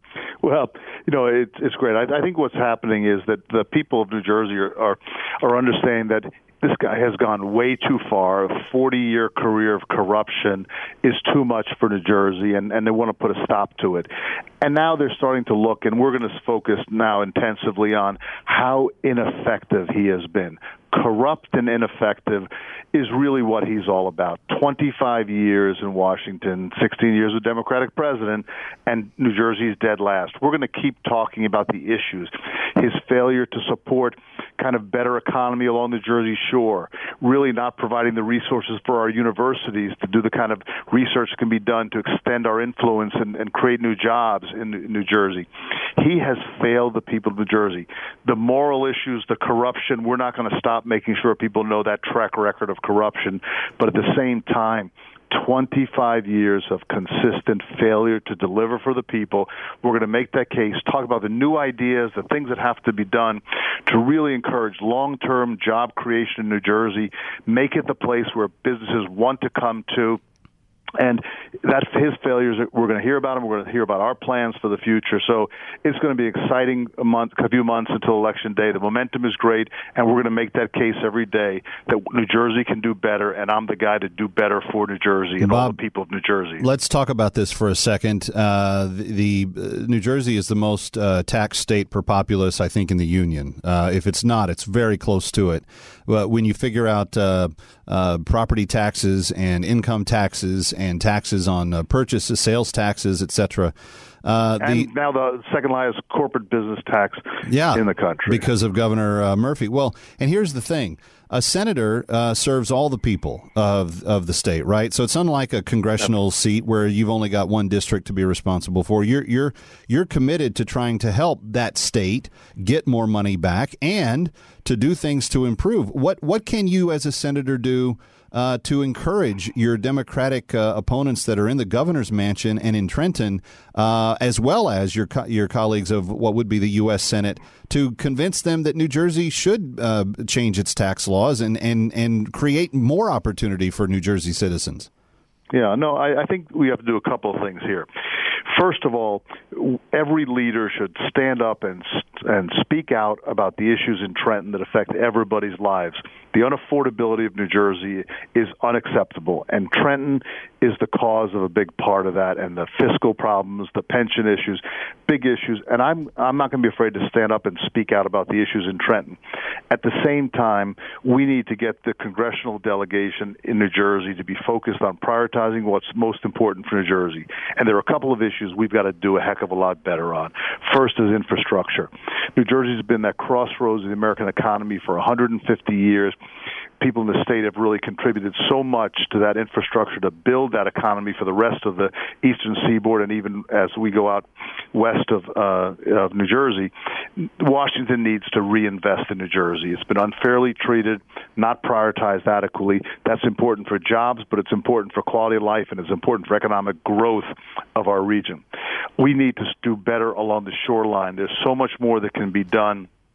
Well, you know, it's it's great. I, I think what's happening is that the people of New Jersey are are, are understanding that this guy has gone way too far. A forty-year career of corruption is too much for New Jersey, and, and they want to put a stop to it. And now they're starting to look, and we're going to focus now intensively on how ineffective he has been. Corrupt and ineffective is really what he's all about. twenty-five years in Washington, sixteen years with Democratic president, and New Jersey's dead last. We're going to keep talking about the issues. His failure to support kind of better economy along the Jersey Shore, really not providing the resources for our universities to do the kind of research that can be done to extend our influence and, and create new jobs in New Jersey. He has failed the people of New Jersey. The moral issues, the corruption, we're not going to stop making sure people know that track record of corruption. But at the same time, twenty-five years of consistent failure to deliver for the people. We're going to make that case, talk about the new ideas, the things that have to be done to really encourage long-term job creation in New Jersey, make it the place where businesses want to come to. And that's his failures. We're going to hear about them. We're going to hear about our plans for the future. So it's going to be an exciting a month, a few months until Election Day. The momentum is great, and we're going to make that case every day that New Jersey can do better, and I'm the guy to do better for New Jersey and Bob, all the people of New Jersey. Let's talk about this for a second. Uh, the, the uh, New Jersey is the most uh, taxed state per populace, I think, in the union. Uh, if it's not, it's very close to it. Uh, when you figure out uh, uh, property taxes and income taxes and taxes on uh, purchases, sales taxes, et cetera. Uh, and the, now the second highest corporate business tax yeah, in the country. Because of Governor uh, Murphy. Well, and here's the thing. A senator uh, serves all the people of of the state, right? So it's unlike a congressional yep. seat where you've only got one district to be responsible for. You're you're you're committed to trying to help that state get more money back and to do things to improve. What what can you as a senator do uh, to encourage your Democratic uh, opponents that are in the governor's mansion and in Trenton, uh, as well as your co- your colleagues of what would be the U S Senate, to convince them that New Jersey should uh, change its tax laws and, and, and create more opportunity for New Jersey citizens? Yeah, no, I, I think we have to do a couple of things here. First of all, every leader should stand up and and speak out about the issues in Trenton that affect everybody's lives. The unaffordability of New Jersey is unacceptable, and Trenton is the cause of a big part of that, and the fiscal problems, the pension issues, big issues. And I'm I'm not going to be afraid to stand up and speak out about the issues in Trenton. At the same time, we need to get the congressional delegation in New Jersey to be focused on prioritizing what's most important for New Jersey. And there are a couple of issues we've got to do a heck of a lot better on. First is infrastructure. New Jersey's been that crossroads of the American economy for one hundred fifty years. People in the state have really contributed so much to that infrastructure to build that economy for the rest of the eastern seaboard, and even as we go out west of uh, of New Jersey, Washington needs to reinvest in New Jersey. It's been unfairly treated, not prioritized adequately. That's important for jobs, but it's important for quality of life, and it's important for economic growth of our region. We need to do better along the shoreline. There's so much more that can be done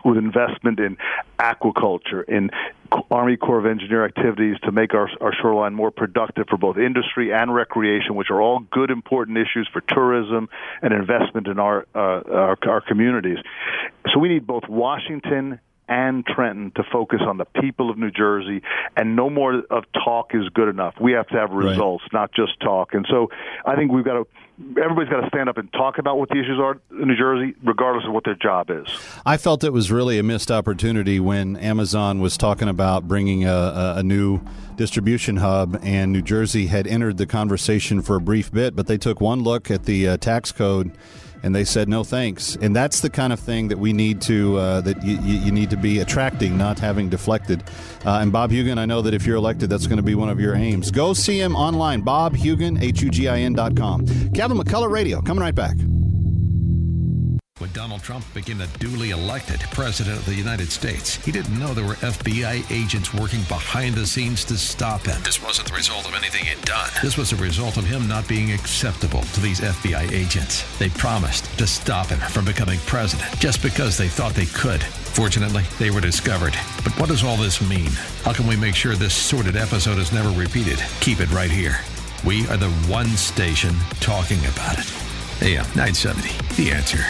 with investment in aquaculture, in Army Corps of Engineer activities to make our, our shoreline more productive for both industry and recreation, which are all good, important issues for tourism and investment in our, uh, our, our communities. So we need both Washington and Trenton to focus on the people of New Jersey, and no more of talk is good enough. We have to have results, right, not just talk. And so I think we've got to, everybody's got to stand up and talk about what the issues are in New Jersey, regardless of what their job is. I felt it was really a missed opportunity when Amazon was talking about bringing a, a, a new distribution hub, and New Jersey had entered the conversation for a brief bit, but they took one look at the uh, tax code and they said no thanks. And that's the kind of thing that we need to uh, that you, you need to be attracting, not having deflected. Uh, and Bob Hugin, I know that if you're elected, that's going to be one of your aims. Go see him online, Bob Hugin, H U G I N dot com. Kevin McCullough Radio, coming right back. When Donald Trump became the duly elected president of the United States, he didn't know there were F B I agents working behind the scenes to stop him. This wasn't the result of anything he'd done. This was the result of him not being acceptable to these F B I agents. They promised to stop him from becoming president just because they thought they could. Fortunately, they were discovered. But what does all this mean? How can we make sure this sordid episode is never repeated? Keep it right here. We are the one station talking about it. A M nine seventy, The Answer.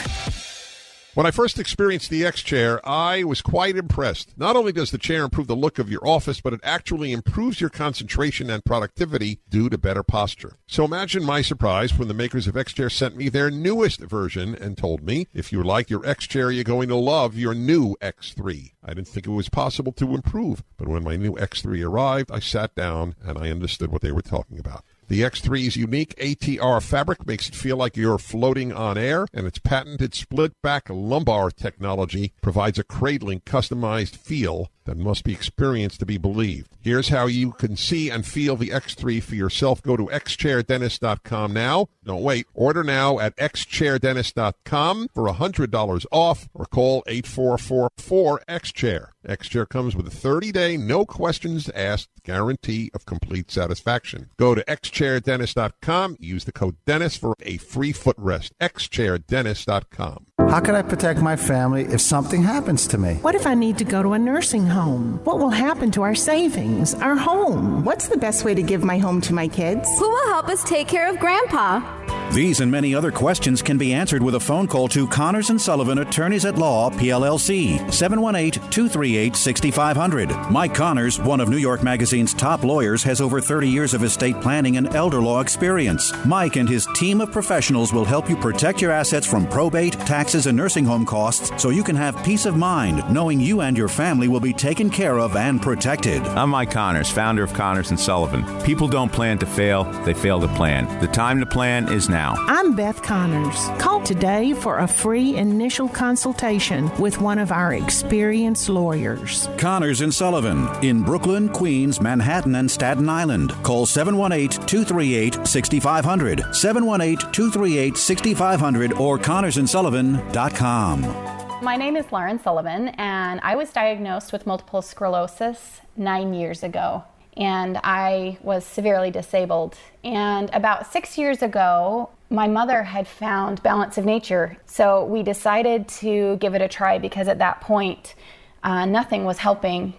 When I first experienced the X-Chair, I was quite impressed. Not only does the chair improve the look of your office, but it actually improves your concentration and productivity due to better posture. So imagine my surprise when the makers of X-Chair sent me their newest version and told me, if you like your X-Chair, you're going to love your new X three. I didn't think it was possible to improve, but when my new X three arrived, I sat down and I understood what they were talking about. The X three's unique A T R fabric makes it feel like you're floating on air, and its patented split-back lumbar technology provides a cradling, customized feel that must be experienced to be believed. Here's how you can see and feel the X three for yourself. Go to x chair dentist dot com now. Don't wait. Order now at x chair dentist dot com for one hundred dollars off, or call eight four four four X chair. X-Chair comes with a thirty-day, no questions asked guarantee of complete satisfaction. Go to x chair dentist dot com. Use the code DENNIS for a free footrest. x chair dentist dot com. How can I protect my family if something happens to me? What if I need to go to a nursing home? What will happen to our savings, our home? What's the best way to give my home to my kids? Who will help us take care of Grandpa? These and many other questions can be answered with a phone call to Connors and Sullivan, Attorneys at Law, P L L C, seven one eight, two three eight, six five zero zero. Mike Connors, one of New York Magazine's top lawyers, has over thirty years of estate planning and elder law experience. Mike and his team of professionals will help you protect your assets from probate, taxes, and nursing home costs so you can have peace of mind knowing you and your family will be taken care of and protected. I'm Mike Connors, founder of Connors and Sullivan. People don't plan to fail, they fail to plan. The time to plan is now. I'm Beth Connors. Call today for a free initial consultation with one of our experienced lawyers. Connors and Sullivan in Brooklyn, Queens, Manhattan, and Staten Island. Call seven one eight, two three eight, six five zero zero, seven one eight, two three eight, six five zero zero, or connors and sullivan dot com. My name is Lauren Sullivan, and I was diagnosed with multiple sclerosis nine years ago. And I was severely disabled. And about six years ago, my mother had found Balance of Nature. So we decided to give it a try because at that point, uh, nothing was helping.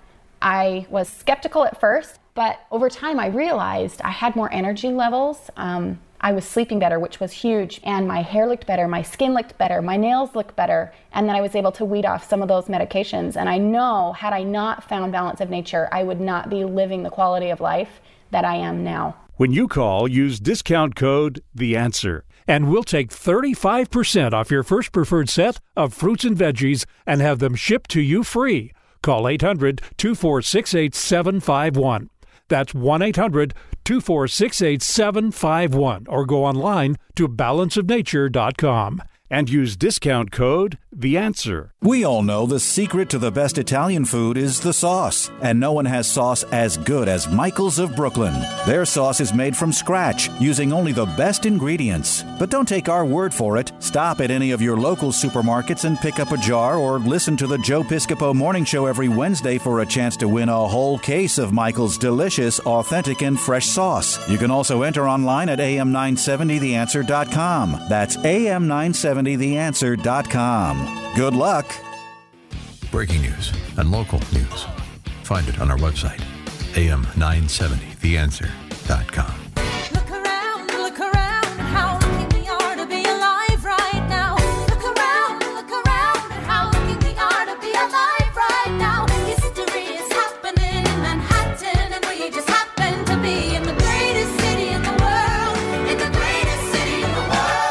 I was skeptical at first, but over time I realized I had more energy levels. Um, I was sleeping better, which was huge, and my hair looked better, my skin looked better, my nails looked better, and then I was able to weed off some of those medications. And I know, had I not found Balance of Nature, I would not be living the quality of life that I am now. When you call, use discount code The Answer, and we'll take thirty-five percent off your first preferred set of fruits and veggies and have them shipped to you free. Call eight hundred, two four six, eight seven five one. That's one eight hundred, two four six, eight seven five one, or go online to balance of nature dot com and use discount code The Answer. We all know the secret to the best Italian food is the sauce, and no one has sauce as good as Michael's of Brooklyn. Their sauce is made from scratch, using only the best ingredients. But don't take our word for it. Stop at any of your local supermarkets and pick up a jar, or listen to the Joe Piscopo Morning Show every Wednesday for a chance to win a whole case of Michael's delicious, authentic, and fresh sauce. You can also enter online at A M nine seventy the answer dot com. That's A M nine seventy the answer dot com. Good luck. breaking news, and local news. Find it on our website, A M nine seventy the answer dot com. Look around, look around at how lucky we are to be alive right now. Look around, look around at how lucky we are to be alive right now. History is happening in Manhattan, and we just happen to be in the greatest city in the world, in the greatest city in the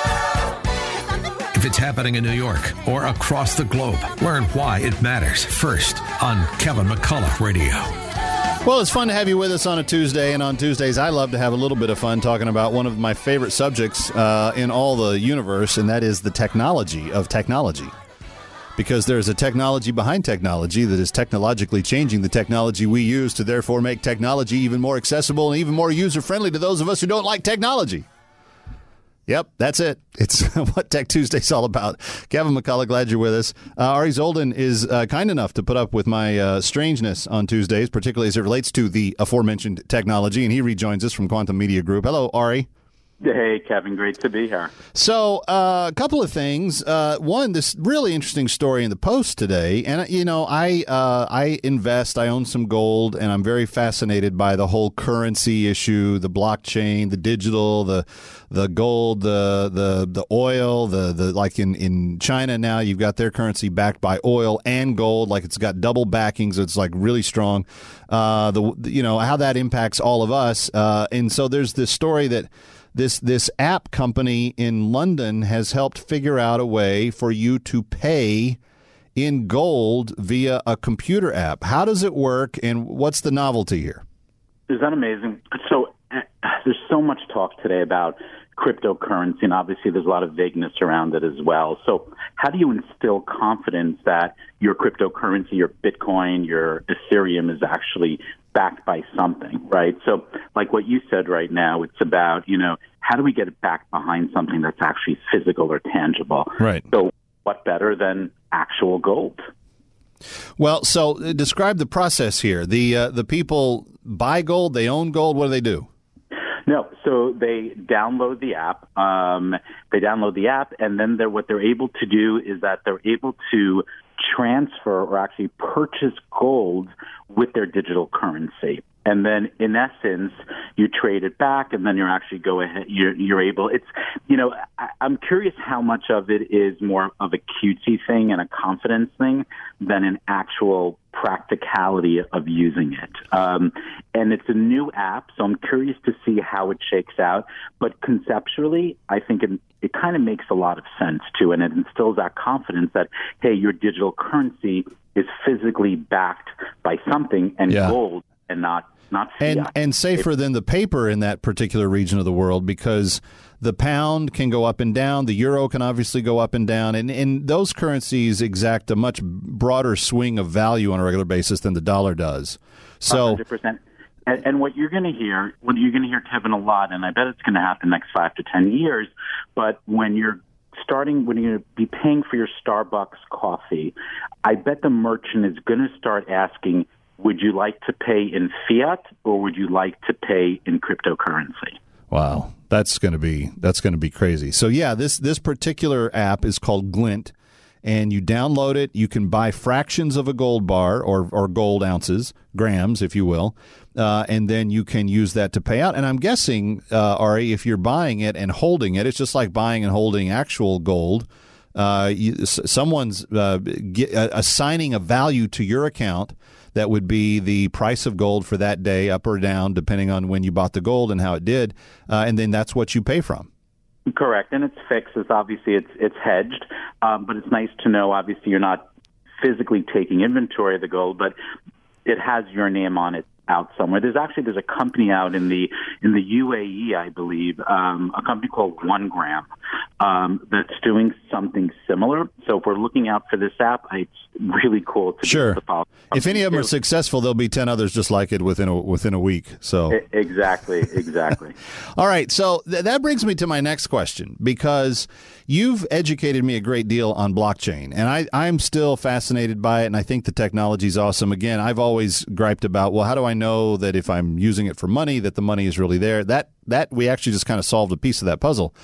world. If it's happening in New York or across the globe, learn why it matters first on Kevin McCullough Radio. Well, it's fun to have you with us on a Tuesday, and on Tuesdays I love to have a little bit of fun talking about one of my favorite subjects uh, in all the universe, and that is the technology of technology. Because there's a technology behind technology that is technologically changing the technology we use to therefore make technology even more accessible and even more user-friendly to those of us who don't like technology. Yep, that's it. It's what Tech Tuesday's all about. Kevin McCullough, glad you're with us. Uh, Ari Zoldan is uh, kind enough to put up with my uh, strangeness on Tuesdays, particularly as it relates to the aforementioned technology, and he rejoins us from Quantum Media Group. Hello, Ari. Hey, Kevin. Great to be here. So uh, a couple of things. Uh, one, this really interesting story in the Post today. And, you know, I uh, I invest, I own some gold, and I'm very fascinated by the whole currency issue, the blockchain, the digital, the the gold, the the the oil, the, the like in, in China now, you've got their currency backed by oil and gold, like it's got double backing, so it's like really strong. Uh, the you know, how that impacts all of us. Uh, and so there's this story that This this app company in London has helped figure out a way for you to pay in gold via a computer app. How does it work, and what's the novelty here? Is that amazing? So uh, there's so much talk today about cryptocurrency, and obviously there's a lot of vagueness around it as well. So how do you instill confidence that your cryptocurrency, your Bitcoin, your Ethereum is actually backed by something, right? So like what you said right now, it's about, you know, how do we get it back behind something that's actually physical or tangible? Right. So what better than actual gold? Well, so uh, describe the process here. The uh, the people buy gold, they own gold. What do they do? No, so they download the app. Um, they download the app, and then they're, what they're able to do is that they're able to transfer or actually purchase gold with their digital currency. And then, in essence, you trade it back, and then you're actually go ahead. You're, you're able. It's, you know, I, I'm curious how much of it is more of a cutesy thing and a confidence thing than an actual practicality of using it. Um, and it's a new app, so I'm curious to see how it shakes out. But conceptually, I think it, it kind of makes a lot of sense too, and it instills that confidence that hey, your digital currency is physically backed by something, and Yeah. gold, and not. Not and and safer than the paper in that particular region of the world, because the pound can go up and down, the euro can obviously go up and down, and, and those currencies exact a much broader swing of value on a regular basis than the dollar does. So, one hundred percent. And, and what you're going to hear, what you're going to hear, Kevin, a lot, and I bet it's going to happen next five to ten years. But when you're starting, when you're going to be paying for your Starbucks coffee, I bet the merchant is going to start asking, would you like to pay in fiat or would you like to pay in cryptocurrency? Wow, that's going to be that's going to be crazy. So yeah, this this particular app is called Glint, and you download it. You can buy fractions of a gold bar or or gold ounces, grams, if you will, uh, and then you can use that to pay out. And I'm guessing, uh, Ari, if you're buying it and holding it, it's just like buying and holding actual gold. Uh, you, someone's uh, get, uh, assigning a value to your account that would be the price of gold for that day, up or down, depending on when you bought the gold and how it did, uh, and then that's what you pay from. Correct, and it's fixed. It's obviously it's it's hedged, um, but it's nice to know. Obviously, you're not physically taking inventory of the gold, but it has your name on it out somewhere. There's actually there's a company out in the in the U A E, I believe, um, a company called One Gram um, that's doing something similar. So if we're looking out for this app, it's really cool to sure. be able to follow. If any of them are successful, there'll be ten others just like it within a within a week. So exactly, exactly. All right, so th- that brings me to my next question, because you've educated me a great deal on blockchain, and I, I'm still fascinated by it, and I think the technology is awesome. Again, I've always griped about, well, how do I know that if I'm using it for money, that the money is really there? That that we actually just kind of solved a piece of that puzzle.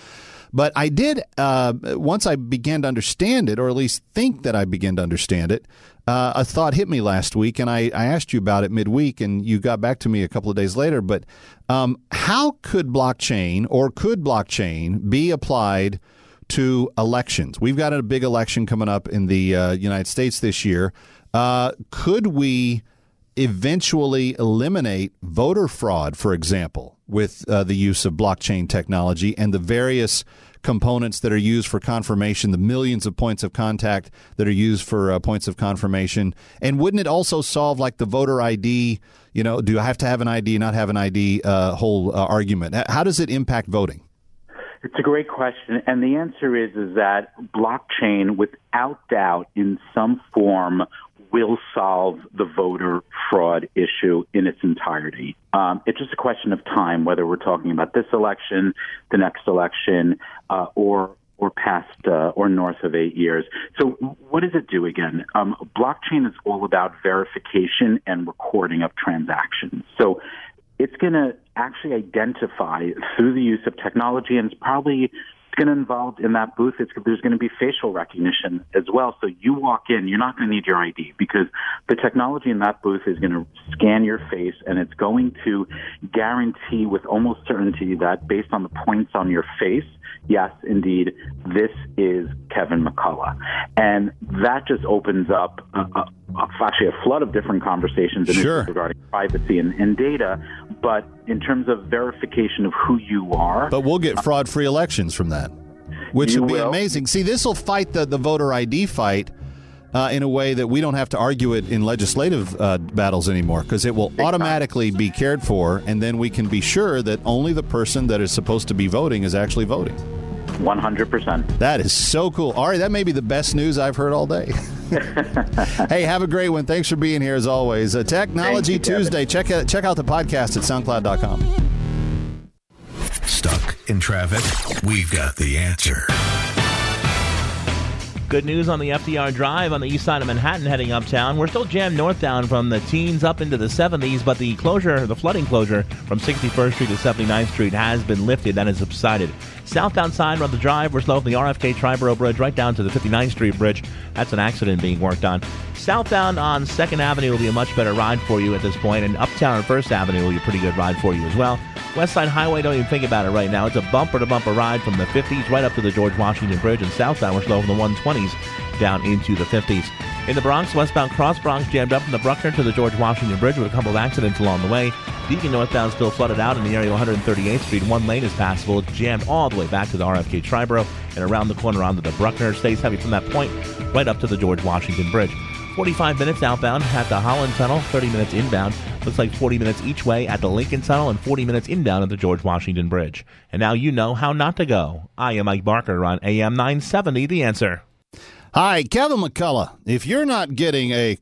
But I did, uh, once I began to understand it, or at least think that I began to understand it, uh, a thought hit me last week, and I, I asked you about it midweek, and you got back to me a couple of days later. But um, how could blockchain, or could blockchain be applied to elections? We've got a big election coming up in the uh, United States this year. Uh, could we eventually eliminate voter fraud, for example, with uh, the use of blockchain technology and the various components that are used for confirmation, the millions of points of contact that are used for uh, points of confirmation? And wouldn't it also solve like the voter I D, you know, do I have to have an I D, not have an I D uh, whole uh, argument? How does it impact voting? It's a great question, and the answer is is that blockchain, without doubt, in some form, will solve the voter fraud issue in its entirety. Um, it's just a question of time, whether we're talking about this election, the next election, uh, or or past uh, or north of eight years. So what does it do again? Um, blockchain is all about verification and recording of transactions. So it's going to actually identify through the use of technology, and it's probably going to involve in that booth, it's, there's going to be facial recognition as well. So you walk in, you're not going to need your I D, because the technology in that booth is going to scan your face, and it's going to guarantee with almost certainty that based on the points on your face, yes, indeed, this is Kevin McCullough. And that just opens up a, a, actually a flood of different conversations sure. regarding privacy and, and data. But in terms of verification of who you are. But we'll get fraud-free elections from that, which You would be will. amazing. See, this will fight the, the voter I D fight uh, in a way that we don't have to argue it in legislative uh, battles anymore, because it will automatically be cared for, and then we can be sure that only the person that is supposed to be voting is actually voting. one hundred percent. That is so cool. Ari, that may be the best news I've heard all day. Hey, have a great one. Thanks for being here as always. Uh, Technology you, Tuesday. Check out, check out the podcast at soundcloud dot com. Stuck in traffic? We've got the answer. Good news on the F D R Drive on the east side of Manhattan heading uptown. We're still jammed northbound from the teens up into the seventies, but the closure, the flooding closure from sixty-first Street to seventy-ninth Street has been lifted. That has subsided. Southbound side of the drive, we're slow from the R F K Triborough Bridge right down to the fifty-ninth Street Bridge. That's an accident being worked on. Southbound on second Avenue will be a much better ride for you at this point, and uptown on first Avenue will be a pretty good ride for you as well. West Side Highway, don't even think about it right now. It's a bumper-to-bumper ride from the fifties right up to the George Washington Bridge, and southbound we're slow from the one twenties down into the fifties. In the Bronx, westbound Cross Bronx jammed up from the Bruckner to the George Washington Bridge with a couple of accidents along the way. Beacon northbound still flooded out in the area of one thirty-eighth Street. One lane is passable. It's jammed all the way back to the R F K Triborough and around the corner onto the Bruckner. Stays heavy from that point right up to the George Washington Bridge. forty-five minutes outbound at the Holland Tunnel, thirty minutes inbound. Looks like forty minutes each way at the Lincoln Tunnel and forty minutes inbound at the George Washington Bridge. And now you know how not to go. I am Mike Barker on A M nine seventy, The Answer. Hi, Kevin McCullough. If you're not getting a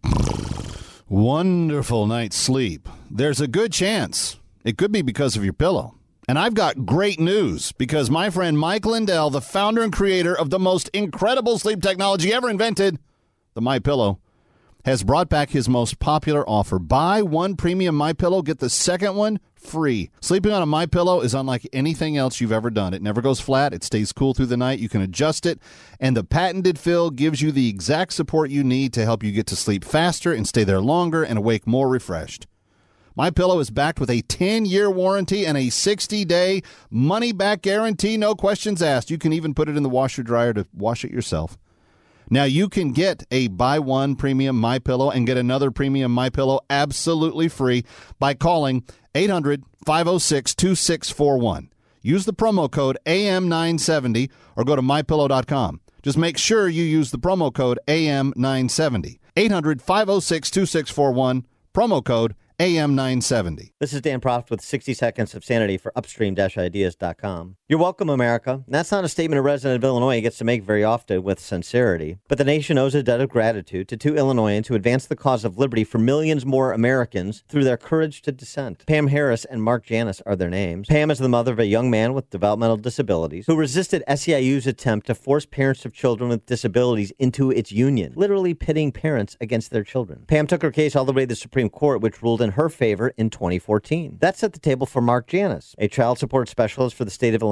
wonderful night's sleep, there's a good chance it could be because of your pillow. And I've got great news, because my friend Mike Lindell, the founder and creator of the most incredible sleep technology ever invented, the MyPillow, has brought back his most popular offer. Buy one premium MyPillow, get the second one free. Sleeping on a MyPillow is unlike anything else you've ever done. It never goes flat. It stays cool through the night. You can adjust it, and the patented fill gives you the exact support you need to help you get to sleep faster and stay there longer and awake more refreshed. MyPillow is backed with a ten-year warranty and a sixty-day money-back guarantee, no questions asked. You can even put it in the washer dryer to wash it yourself. Now, you can get a buy one premium MyPillow and get another premium MyPillow absolutely free by calling eight hundred, five oh six, two six four one. Use the promo code A M nine seventy or go to my pillow dot com. Just make sure you use the promo code A M nine seventy. eight hundred, five oh six, two six four one, promo code A M nine seventy. This is Dan Proft with sixty seconds of Sanity for upstream ideas dot com. You're welcome, America. And that's not a statement a resident of Illinois gets to make very often with sincerity. But the nation owes a debt of gratitude to two Illinoisans who advance the cause of liberty for millions more Americans through their courage to dissent. Pam Harris and Mark Janis are their names. Pam is the mother of a young man with developmental disabilities who resisted S E I U's attempt to force parents of children with disabilities into its union, literally pitting parents against their children. Pam took her case all the way to the Supreme Court, which ruled in her favor in twenty fourteen. That set the table for Mark Janis, a child support specialist for the state of Illinois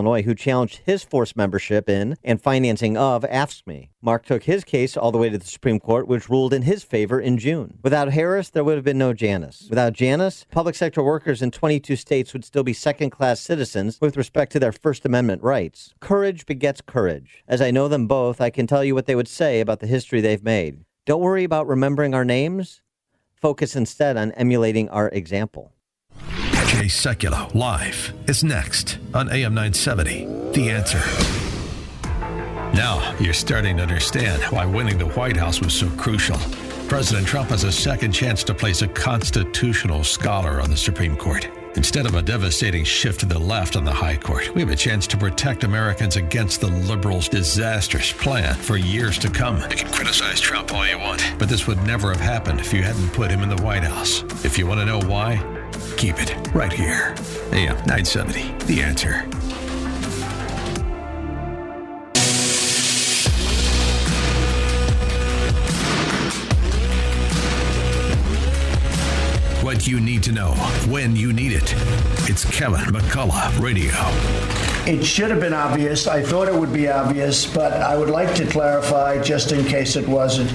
Illinois, who challenged his forced membership in and financing of AFSCME. Mark took his case all the way to the Supreme Court, which ruled in his favor in June. Without Harris, there would have been no Janus. Without Janus, public sector workers in twenty-two states would still be second-class citizens with respect to their First Amendment rights. Courage begets courage. As I know them both, I can tell you what they would say about the history they've made. Don't worry about remembering our names. Focus instead on emulating our example. Jay Sekulow live is next on A M nine seventy. The Answer. Now you're starting to understand why winning the White House was so crucial. President Trump has a second chance to place a constitutional scholar on the Supreme Court. Instead of a devastating shift to the left on the high court, we have a chance to protect Americans against the liberals' disastrous plan for years to come. You can criticize Trump all you want, but this would never have happened if you hadn't put him in the White House. If you want to know why, keep it right here. A M nine seventy, The Answer. What you need to know when you need it. It's Kevin McCullough Radio. It should have been obvious. I thought it would be obvious, but I would like to clarify just in case it wasn't.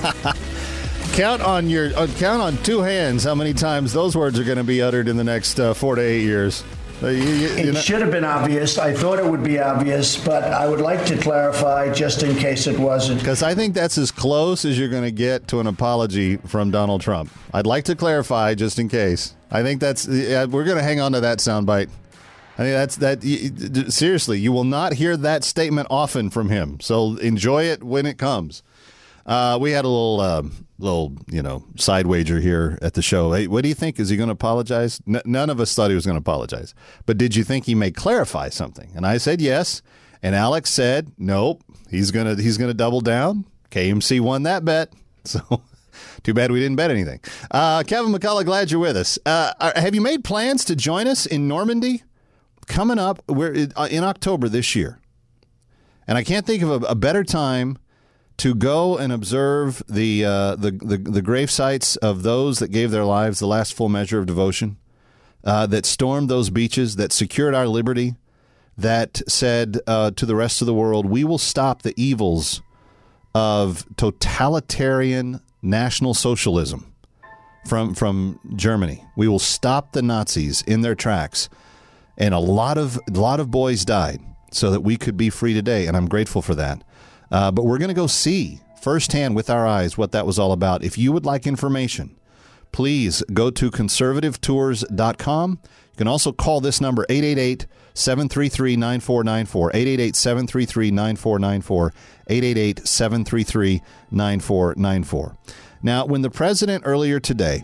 Count on your uh, count on two hands how many times those words are going to be uttered in the next uh, four to eight years. Uh, you, you, it know. should have been obvious. I thought it would be obvious, but I would like to clarify just in case it wasn't. Because I think that's as close as you're going to get to an apology from Donald Trump. I'd like to clarify just in case. I think that's yeah, we're going to hang on to that soundbite. I think that's that. Seriously, you will not hear that statement often from him. So enjoy it when it comes. Uh, we had a little, uh, little, you know, side wager here at the show. Hey, what do you think? Is he going to apologize? N- none of us thought he was going to apologize. But did you think he may clarify something? And I said yes. And Alex said nope. He's gonna he's gonna double down. K M C won that bet. So too bad we didn't bet anything. Uh, Kevin McCullough, glad you're with us. Uh, are, have you made plans to join us in Normandy coming up? We're in October this year, and I can't think of a, a better time to go and observe the, uh, the the the grave sites of those that gave their lives the last full measure of devotion, uh, that stormed those beaches, that secured our liberty, that said uh, to the rest of the world, we will stop the evils of totalitarian National Socialism from from Germany. We will stop the Nazis in their tracks. And a lot of a lot of boys died so that we could be free today, and I'm grateful for that. Uh, but we're going to go see firsthand with our eyes what that was all about. If you would like information, please go to conservative tours dot com. You can also call this number, eight eight eight, seven three three, nine four nine four, eight eight eight, seven three three, nine four nine four, eight eight eight, seven three three, nine four nine four. Now, when the president earlier today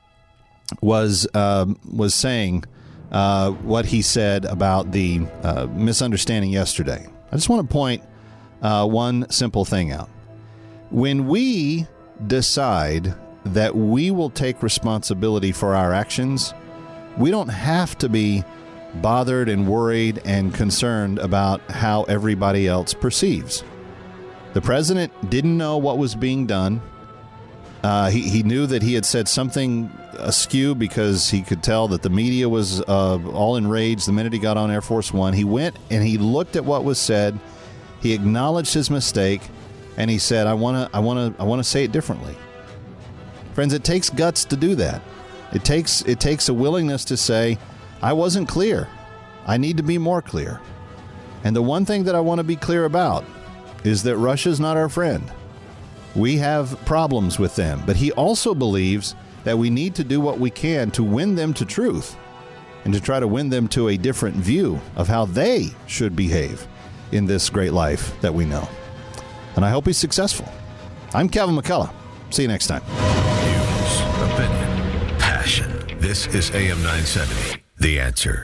was um, was saying uh, what he said about the uh, misunderstanding yesterday, I just want to point uh, one simple thing out. When we decide that we will take responsibility for our actions, we don't have to be bothered and worried and concerned about how everybody else perceives. The president didn't know what was being done. Uh, he, he knew that he had said something askew because he could tell that the media was uh, all enraged the minute he got on Air Force One. He went and he looked at what was said. He acknowledged his mistake, and he said, "I want to, I want to, I want to say it differently." Friends, it takes guts to do that. It takes it takes a willingness to say, "I wasn't clear. I need to be more clear." And the one thing that I want to be clear about is that Russia's not our friend. We have problems with them, but he also believes that we need to do what we can to win them to truth and to try to win them to a different view of how they should behave in this great life that we know. And I hope he's successful. I'm Kevin McCullough. See you next time. News, opinion, passion. This is A M nine seventy, The Answer.